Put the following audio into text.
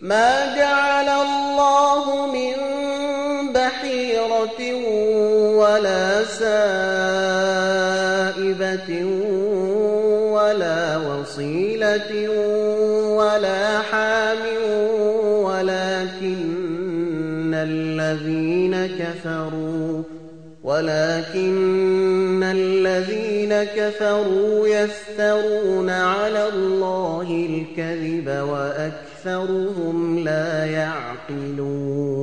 ما جعل الله من بحيرة ولا سائبة ولا وصيلة ولا حام ولكن الذين كفروا يفترون على الله الكذب وأكثرهم لا يعقلون